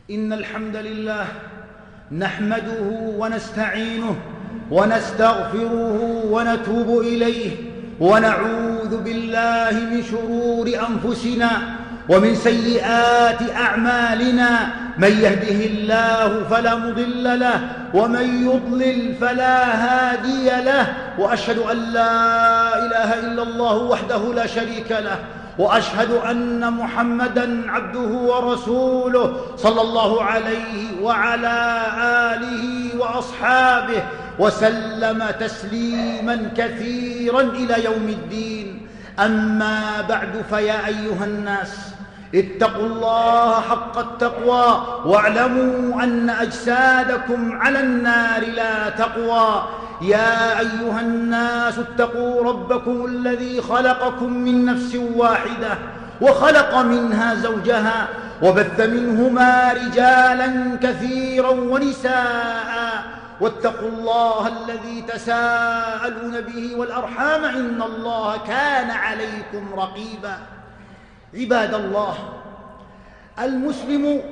إن الحمد لله نحمده ونستعينه ونستغفره ونتوب إليه ونعوذ بالله من شرور أنفسنا ومن سيئات أعمالنا. من يهده الله فلا مضل له ومن يضلل فلا هادي له، وأشهد أن لا إله إلا الله وحده لا شريك له، وأشهد أن محمدًا عبده ورسوله صلى الله عليه وعلى آله وأصحابه وسلم تسليمًا كثيرًا إلى يوم الدين. أما بعد، فيا أيها الناس، اتقوا الله حق التقوى واعلموا أن أجسادكم على النار لا تقوى. يا أيها الناس اتقوا ربكم الذي خلقكم من نفس واحدة وخلق منها زوجها وبث منهما رجالا كثيرا ونساء، واتقوا الله الذي تساءلون به والأرحام إن الله كان عليكم رقيبا. عباد الله، المسلم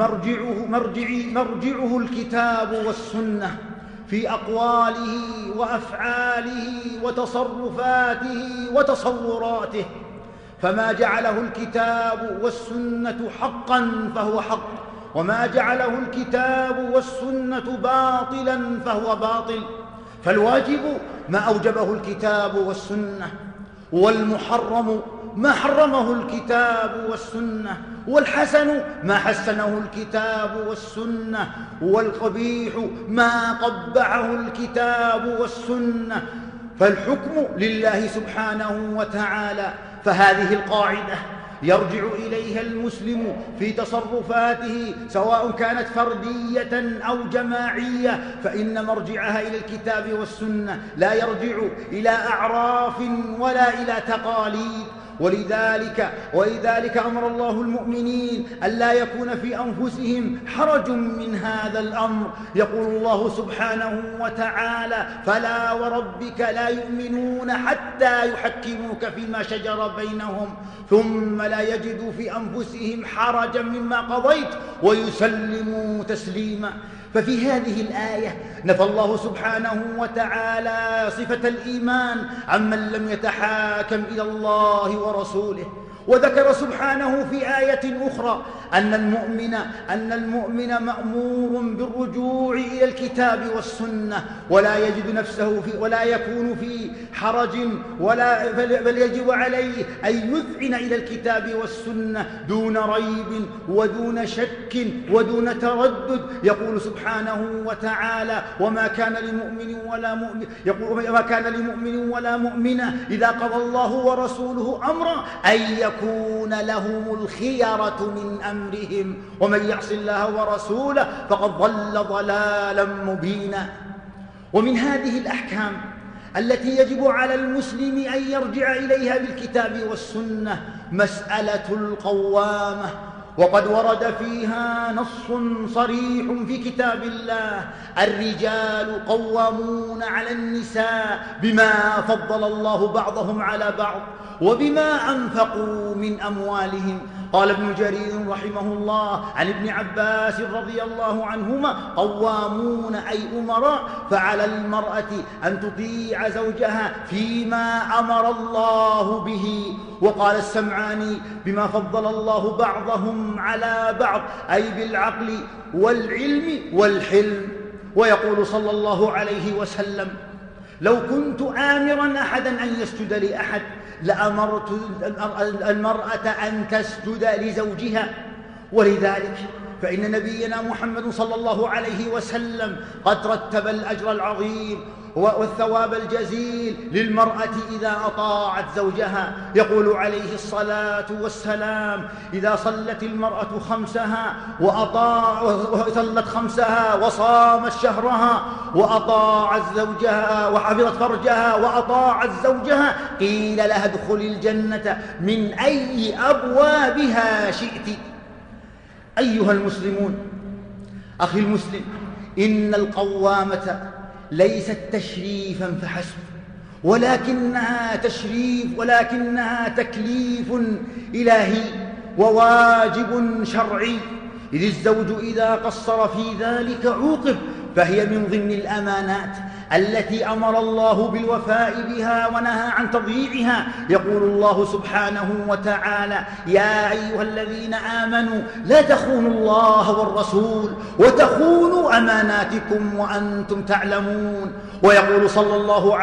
مرجعه الكتاب والسنة في أقواله وأفعاله وتصرفاته وتصوراته، فما جعله الكتاب والسنة حقا فهو حق، وما جعله الكتاب والسنة باطلا فهو باطل. فالواجب ما أوجبه الكتاب والسنة، والمحرم ما حرمه الكتاب والسنة، والحسن ما حسنه الكتاب والسنة، والقبيح ما قبعه الكتاب والسنة. فالحكم لله سبحانه وتعالى. فهذه القاعدة يرجع إليها المسلم في تصرفاته سواء كانت فردية أو جماعية، فإن مرجعها إلى الكتاب والسنة، لا يرجع إلى أعراف ولا إلى تقاليد. ولذلك أمر الله المؤمنين ألا يكون في أنفسهم حرج من هذا الأمر. يقول الله سبحانه وتعالى: فلا وربك لا يؤمنون حتى يحكموك فيما شجر بينهم ثم لا يجدوا في أنفسهم حرجا مما قضيت ويسلموا تسليما. ففي هذه الآية نفى الله سبحانه وتعالى صفة الإيمان عمن لم يتحاكم إلى الله ورسوله، وذكر سبحانه في آية أخرى أن المؤمن مأمور بالرجوع إلى الكتاب والسنة، ولا يجد نفسه ولا يكون في حرج بل يجب عليه أن يذعن إلى الكتاب والسنة دون ريب ودون شك ودون تردد. يقول سبحانه وتعالى: وما كان لمؤمن ولا مؤمنة إذا قضى الله ورسوله أمرا أن يكون لهم الخيرة من أمرهم ومن يعص الله ورسوله فقد ضل ضلالا مبينا. ومن هذه الأحكام التي يجب على المسلم أن يرجع إليها بالكتاب والسنة مسألة القوامة، وقد ورد فيها نص صريح في كتاب الله: الرجال قوامون على النساء بما فضل الله بعضهم على بعض وبما أنفقوا من أموالهم. قال ابن جرير رحمه الله عن ابن عباس رضي الله عنهما: قوامون أي أمراء، فعلى المرأة أن تطيع زوجها فيما أمر الله به. وقال السمعاني: بما فضل الله بعضهم على بعض، أي بالعقل والعلم والحلم. ويقول صلى الله عليه وسلم: لو كنت آمرا أحدا أن يسجد لأحد لأمرت المرأة أن تسجد لزوجها. ولذلك فإن نبينا محمد صلى الله عليه وسلم قد رتب الأجر العظيم والثواب الجزيل للمرأة إذا أطاعت زوجها. يقول عليه الصلاة والسلام: إذا صلت المرأة خمسها وصامت شهرها وأطاعت زوجها وحفظت فرجها وأطاعت زوجها قيل لها ادخلي الجنة من أي أبوابها شئت. أيها المسلمون، أخي المسلم، إن القوامة ليست تشريفا فحسب، ولكنها تكليف إلهي وواجب شرعي إذ الزوج إذا قصر في ذلك عوقب، فهي من ضمن الأمانات التي أمر الله بالوفاء بها ونهى عن تضييعها. يقول الله سبحانه وتعالى: يا أيها الذين آمنوا لا تخونوا الله والرسول وتخونوا أماناتكم وأنتم تعلمون. ويقول صلى الله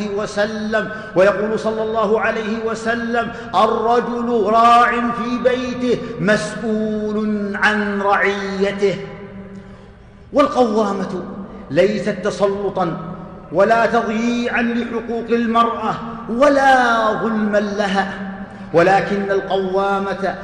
عليه وسلم: الرجل راع في بيته مسؤول عن رعيته. والقوامة ليست تسلطا ولا تضييعا لحقوق المرأة ولا ظلما لها، ولكن القوامة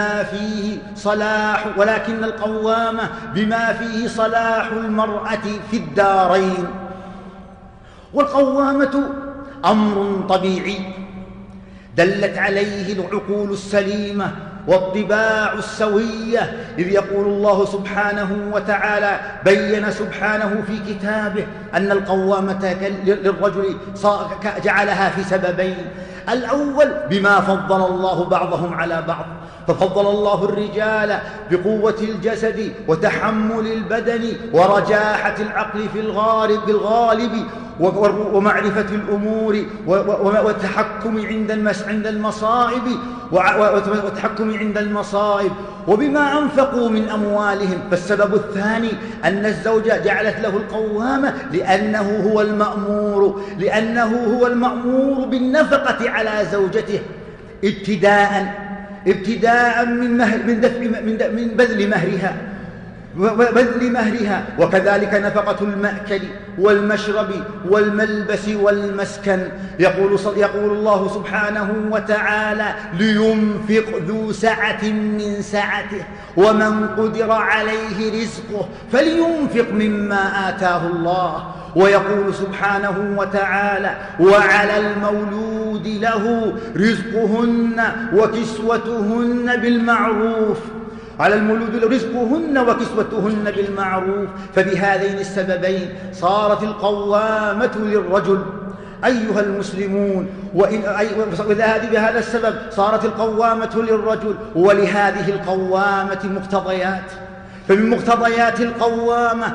بما فيه صلاح المرأة في الدارين. والقوامة أمر طبيعي دلت عليه العقول السليمة والطباع السوية، إذ يقول الله سبحانه وتعالى: بين سبحانه في كتابه أن القوامة للرجل جعلها في سببين: الأول بما فضل الله بعضهم على بعض، ففضل الله الرجال بقوة الجسد وتحمل البدن ورجاحة العقل في بالغالب ومعرفة الأمور والتحكم عند المصائب وبما أنفقوا من أموالهم. فالسبب الثاني أن الزوجة جعلت له القوامة لأنه هو المأمور بالنفقة على زوجته ابتداء من بذل مهرها، وكذلك نفقة المأكل والمشرب والملبس والمسكن. يقول الله سبحانه وتعالى: لينفق ذو سعة من سعته ومن قدر عليه رزقه فلينفق مما آتاه الله. ويقول سبحانه وتعالى: وعلى المولود له رزقهن وكسوتهن بالمعروف. فبهذين السببين صارت القوامة للرجل أيها المسلمون، بهذا السبب صارت القوامة للرجل. ولهذه القوامة مقتضيات، فمن مقتضيات القوامة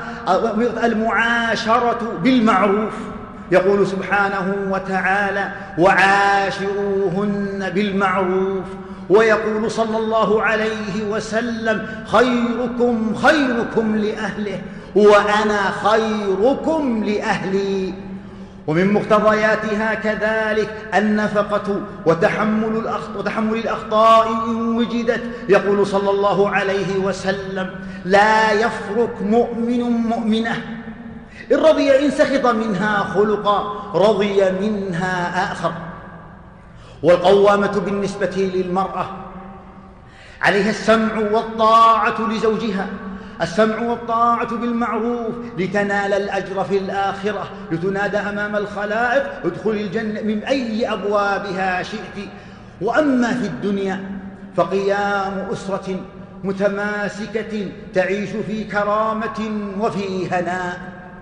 المعاشرة بالمعروف. يقول سبحانه وتعالى: وعاشروهن بالمعروف. ويقول صلى الله عليه وسلم: خيركم لأهله وأنا خيركم لأهلي. ومن مقتضياتها كذلك النفقة وتحمل الأخطاء إن وجدت. يقول صلى الله عليه وسلم: لا يفرق مؤمن مؤمنة إن سخط منها خلقا رضي منها آخر. والقوامة بالنسبة للمرأة عليها السمع والطاعة لزوجها، السمع والطاعة بالمعروف لتنال الأجر في الآخرة، لتنادى أمام الخلائق: ادخل الجنة من أي أبوابها شئت. وأما في الدنيا فقيام أسرة متماسكة تعيش في كرامة وفي هناء.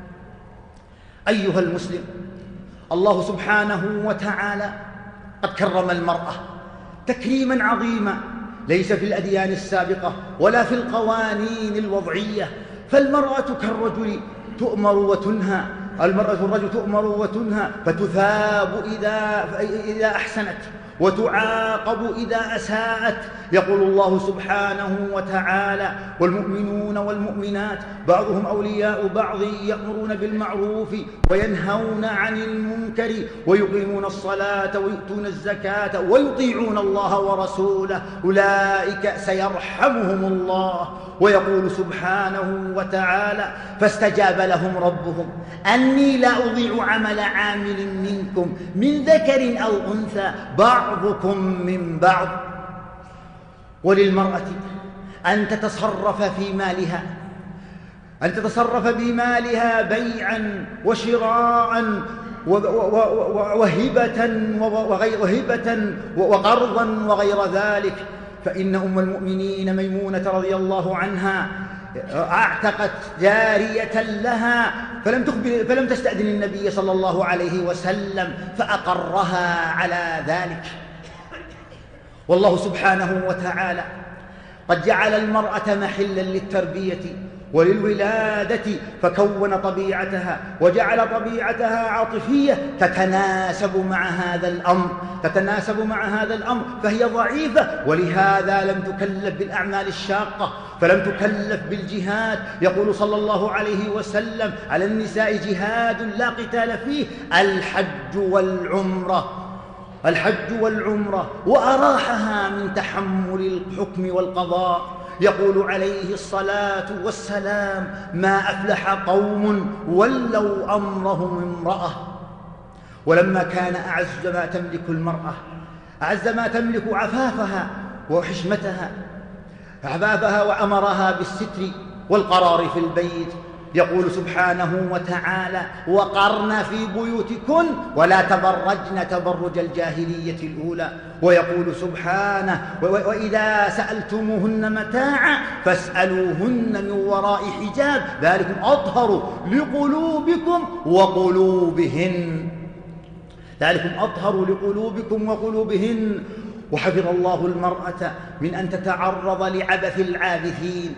أيها المسلم، الله سبحانه وتعالى قد كرم المرأة تكريما عظيما ليس في الأديان السابقة ولا في القوانين الوضعية. فالمرأة كالرجل تؤمر وتنهى، الرجل تؤمر وتنهى، فتثاب إذا أحسنت وتعاقب إذا أساءت. يقول الله سبحانه وتعالى: والمؤمنون والمؤمنات بعضهم أولياء بعض يأمرون بالمعروف وينهون عن المنكر ويقيمون الصلاة ويؤتون الزكاة ويطيعون الله ورسوله أولئك سيرحمهم الله. ويقول سبحانه وتعالى: فاستجاب لهم ربهم أني لا أضيع عمل عامل منكم من ذكر أو أنثى بعضكم من بعض. وللمرأة أن تتصرف بمالها بيعا وشراء وهبة وقرضا وغير ذلك. فإن أم المؤمنين ميمونة رضي الله عنها اعتقت جارية لها فلم تستأذن النبي صلى الله عليه وسلم فأقرها على ذلك. والله سبحانه وتعالى قد جعل المرأة محلا للتربية وللولادة، فكون طبيعتها وجعل طبيعتها عاطفية تتناسب مع هذا الأمر، فهي ضعيفة، ولهذا لم تكلف بالأعمال الشاقة، فلم تكلف بالجهاد. يقول صلى الله عليه وسلم: على النساء جهاد لا قتال فيه الحج والعمرة، وأراحها من تحمل الحكم والقضاء. يقول عليه الصلاة والسلام: ما أفلح قوم ولوا أمرهم امرأة. ولما كان أعز ما تملك المرأة، أعز ما تملك عفافها وحشمتها، وأمرها بالستر والقرار في البيت. يقول سبحانه وتعالى: وقرن في بيوتكن ولا تبرجن تبرج الجاهلية الأولى. ويقول سبحانه: وإذا سألتموهن متاعا فاسألوهن من وراء حجاب ذلكم أطهر لقلوبكم وقلوبهن. وحفظ الله المرأة من أن تتعرض لعبث العابثين،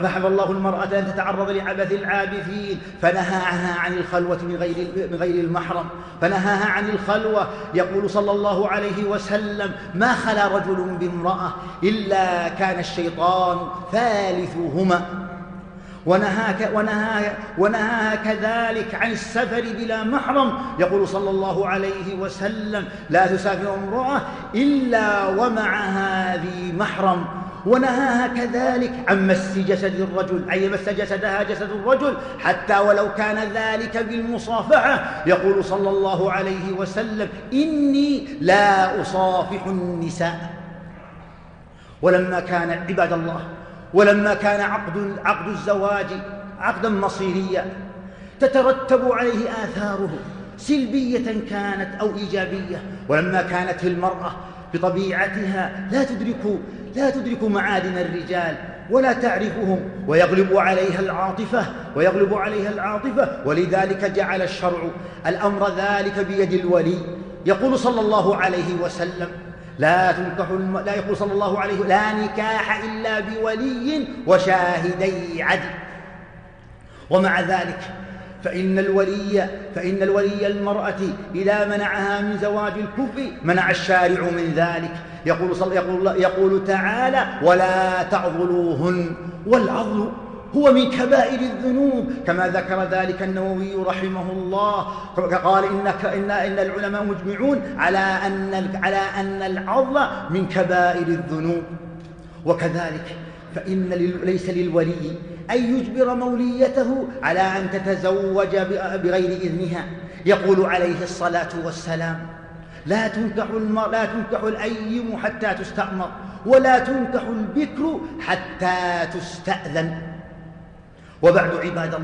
فنهاها عن الخلوة من غير المحرم، فنهاها عن الخلوة. يقول صلى الله عليه وسلم: ما خلا رجل بامرأة إلا كان الشيطان ثالثهما. ونهاها كذلك عن السفر بلا محرم. يقول صلى الله عليه وسلم: لا تسافر امرأة إلا ومعها ذي محرم. ونهاها كذلك عن مس جسد الرجل، أي يمس جسدها جسد الرجل حتى ولو كان ذلك بالمصافحة. يقول صلى الله عليه وسلم: إني لا أصافح النساء. ولما كان عباد الله عقد الزواج عقدا مصيريا تترتب عليه آثاره سلبية كانت أو إيجابية، ولما كانت المرأة بطبيعتها لا تدرك معادن الرجال ولا تعرفهم، ويغلب عليها العاطفة، ولذلك جعل الشرع الأمر ذلك بيد الولي. يقول صلى الله عليه وسلم: يقول صلى الله عليه وسلم: لا نكاح إلا بولي وشاهدي عدل. ومع ذلك فإن الولي المرأة إذا منعها من زواج الكفء منع الشارع من ذلك. يقول تعالى: ولا تعضلوهن، والعضل هو من كبائر الذنوب، كما ذكر ذلك النووي رحمه الله. قال: إن العلماء مجمعون على أن العضل من كبائر الذنوب. وكذلك فإن ليس للولي أن يجبر موليته على أن تتزوج بغير إذنها. يقول عليه الصلاة والسلام: لا تنكح الأيم حتى تستأمر، ولا تنكح البكر حتى تستأذن. وبعد عباد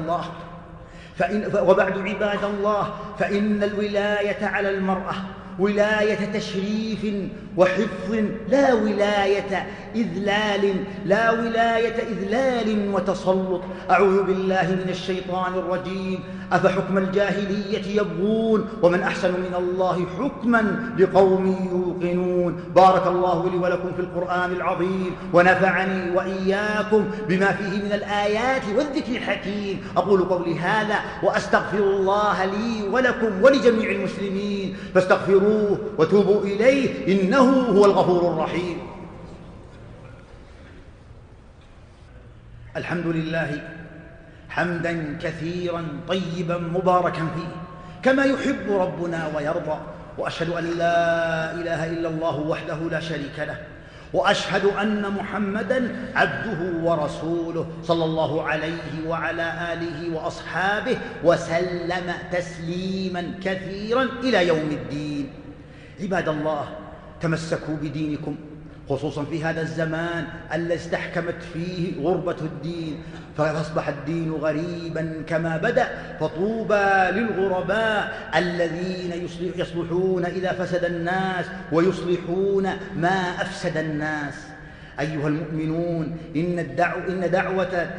الله فإن الولاية على المرأة ولاية تشريف وحفظ، لا ولاية إذلال وتسلط. أعوذ بالله من الشيطان الرجيم. أفحكم الجاهلية يبغون ومن أحسن من الله حكما لقوم يوقنون. بارك الله لي ولكم في القرآن العظيم، ونفعني وإياكم بما فيه من الآيات والذكر الحكيم. أقول قولي هذا وأستغفر الله لي ولكم ولجميع المسلمين، فاستغفروه وتوبوا إليه إنه هو الغفور الرحيم. الحمد لله حمدا كثيرا طيبا مباركا فيه كما يحب ربنا ويرضى، وأشهد أن لا إله إلا الله وحده لا شريك له، وأشهد أن محمدا عبده ورسوله صلى الله عليه وعلى آله وأصحابه وسلم تسليما كثيرا إلى يوم الدين. عباد الله، تمسكوا بدينكم، خصوصا في هذا الزمان الذي استحكمت فيه غربة الدين، فأصبح الدين غريبا كما بدأ. فطوبى للغرباء الذين يصلحون إذا فسد الناس ويصلحون ما أفسد الناس. أيها المؤمنون، إن دعوة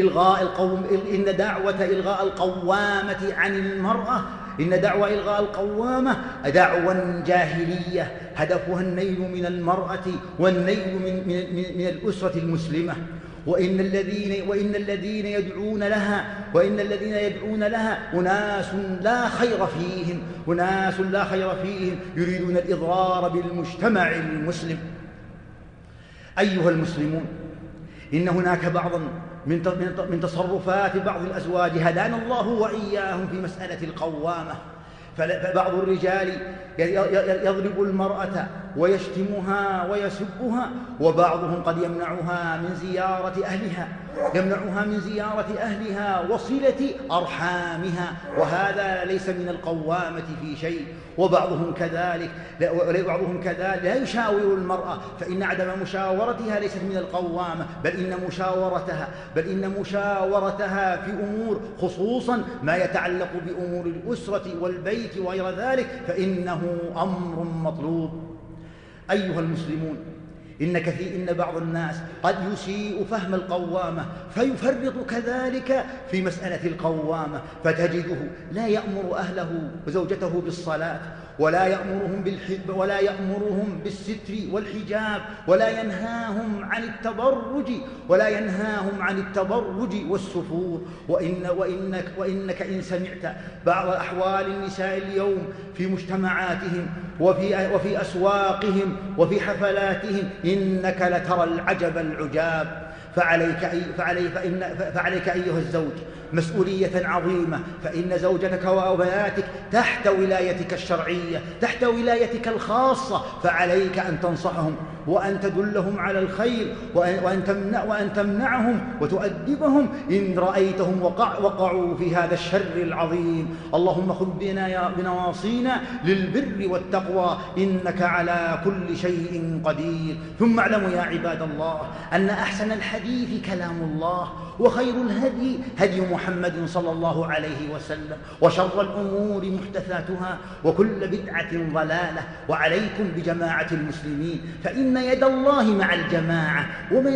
إلغاء القوامة عن المرأة، إن دعوى إلغاء القوامة دعوى جاهلية هدفها النيل من المرأة والنيل من الأسرة المسلمة. وإن الذين يدعون لها أناس لا خير فيهم يريدون الإضرار بالمجتمع المسلم. أيها المسلمون، إن هناك بعضا من تصرفات بعض الأزواج هدانا الله وإياهم في مسألة القوامة. فبعض الرجال يضرب المرأة ويشتمها ويسبها، وبعضهم قد يمنعها من زيارة أهلها وصلة أرحامها، وهذا ليس من القوامة في شيء. وبعضهم كذلك لا يشاور المرأة، فإن عدم مشاورتها ليست من القوامة، بل إن مشاورتها في أمور، خصوصا ما يتعلق بأمور الأسرة والبيت وغير ذلك، فإنه أمر مطلوب. أيها المسلمون، إن بعض الناس قد يسيء فهم القوامة فيفرط كذلك في مسألة القوامة، فتجده لا يأمر أهله وزوجته بالصلاة، ولا يأمرهم بالستر والحجاب، ولا ينهاهم عن التبرج والسفور. وإنك إن سمعت بعض أحوال النساء اليوم في مجتمعاتهم وفي أسواقهم وفي حفلاتهم، إنك لترى العجب العجاب. فعليك أيها الزوج مسؤولية عظيمة، فإن زوجتك وأبناتك تحت ولايتك الشرعية، تحت ولايتك الخاصة، فعليك أن تنصحهم وأن تدلهم على الخير، وأن تمنعهم وتؤدبهم إن رأيتهم وقعوا في هذا الشر العظيم. اللهم خذ بنواصينا للبر والتقوى، إنك على كل شيء قدير. ثم اعلموا يا عباد الله أن أحسن الحديث كلام الله، وخير الهدي هدي محمد صلى الله عليه وسلم، وشر الأمور محدثاتها، وكل بدعة ضلالة. وعليكم بجماعة المسلمين، فإن يد الله مع الجماعة، ومن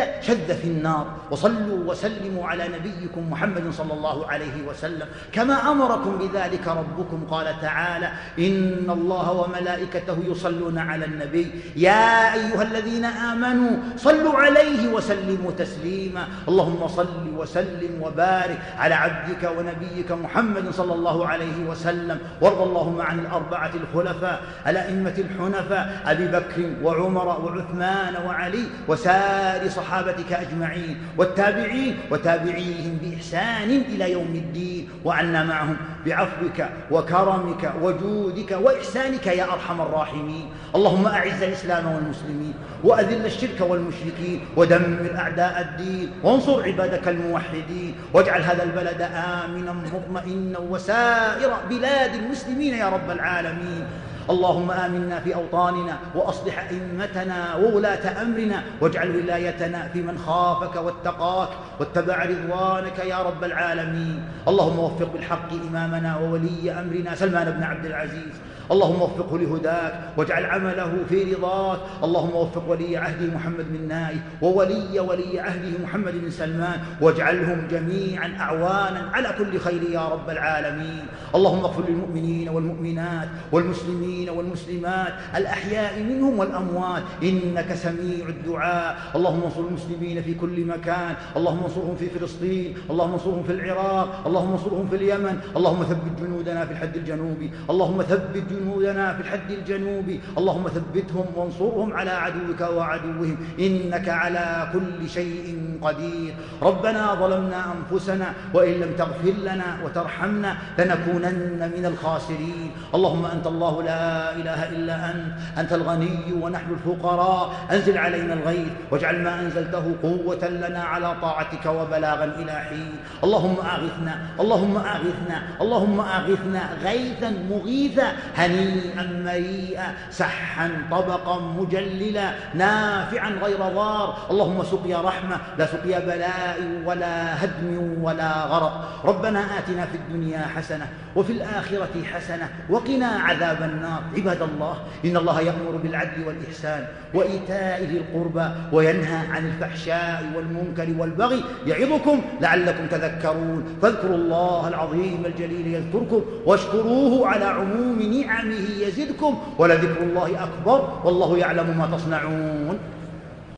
شذ في النار. وصلوا وسلموا على نبيكم محمد صلى الله عليه وسلم كما أمركم بذلك ربكم. قال تعالى: إن الله وملائكته يصلون على النبي يا أيها الذين آمنوا صلوا عليه وسلموا تسليما. اللهم صل وسلم وبارك على عبدك ونبيك محمد صلى الله عليه وسلم. وارض اللهم عن الأربعة الخلفاء الأئمة الحنفاء أبي بكر وعمر وعثمان وعلي، وسائر صحابتك أجمعين، والتابعين وتابعيهم بإحسان إلى يوم الدين، وعنا معهم بعفوك وكرمك وجودك وإحسانك يا أرحم الراحمين. اللهم أعز الإسلام والمسلمين، وأذل الشرك والمشركين، ودمر أعداء الدين، وانصر عبادك الموحدين، واجعل هذا البلد آمنا مطمئنا وسائر بلاد المسلمين يا رب العالمين. اللهم آمنا في أوطاننا، وأصلح أئمتنا وولاة أمرنا، واجعل ولايتنا في من خافك واتقاك واتبع رضوانك يا رب العالمين. اللهم وفق بالحق إمامنا وولي أمرنا سلمان بن عبد العزيز، اللهم وفقه لهداك واجعل عمله في رضاك. اللهم وفق ولي عهده محمد بن نايف وولي عهده محمد بن سلمان، واجعلهم جميعا أعوانا على كل خير يا رب العالمين. اللهم اغفر للمؤمنين والمؤمنات والمسلمين والمسلمات الأحياء منهم والأموات، إنك سميع الدعاء. اللهم انصر المسلمين في كل مكان، اللهم انصرهم في فلسطين، اللهم انصرهم في العراق، اللهم انصرهم في اليمن. اللهم ثبت جنودنا في الحد الجنوبي، اللهم ثبت جنودنا في الحد الجنوبي، اللهم ثبتهم وانصرهم على عدوك وعدوهم، إنك على كل شيء قدير. ربنا ظلمنا أنفسنا، وإن لم تغفر لنا وترحمنا لنكونن من الخاسرين. اللهم أنت الله لا إله إلا أنت الغني ونحن الفقراء. أنزل علينا الغيث، واجعل ما أنزلته قوة لنا على طاعتك وبلاغا إلى حين. اللهم أغثنا، اللهم أغثنا، اللهم أغثنا غيثا مغيثا، هنيئا مريئا، سحا طبقا مجللا، نافعا غير ضار. اللهم سقيا رحمة لا سقيا بلاء ولا هدم ولا غرق. ربنا آتنا في الدنيا حسنة وفي الآخرة حسنة وقنا عذاب النار. النار. عباد الله، إن الله يأمر بالعدل والإحسان وإيتاء ذي القربى وينهى عن الفحشاء والمنكر والبغي يعظكم لعلكم تذكرون. فاذكروا الله العظيم الجليل يذكركم واشكروه على عموم نعمه يزدكم ولذكر الله أكبر والله يعلم ما تصنعون.